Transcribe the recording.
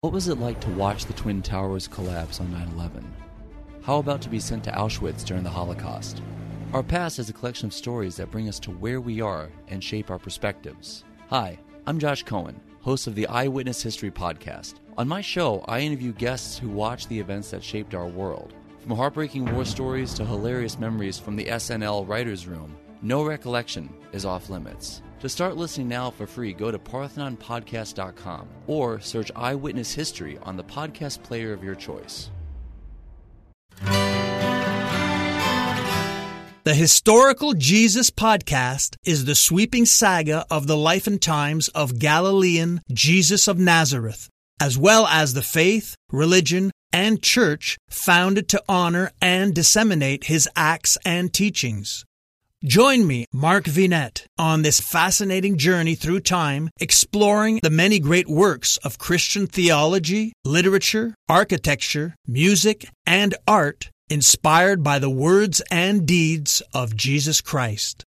What was it like to watch the Twin Towers collapse on 9/11? How about to be sent to Auschwitz during the Holocaust? Our past is a collection of stories that bring us to where we are and shape our perspectives. Hi, I'm Josh Cohen, host of the Eyewitness History Podcast. On my show, I interview guests who watched the events that shaped our world. From heartbreaking war stories to hilarious memories from the SNL writer's room, no recollection is off limits. To start listening now for free, go to parthenonpodcast.com or search Eyewitness History on the podcast player of your choice. The Historical Jesus Podcast is the sweeping saga of the life and times of Galilean Jesus of Nazareth, as well as the faith, religion, and church founded to honor and disseminate his acts and teachings. Join me, Mark Vinette, on this fascinating journey through time, exploring the many great works of Christian theology, literature, architecture, music, and art inspired by the words and deeds of Jesus Christ.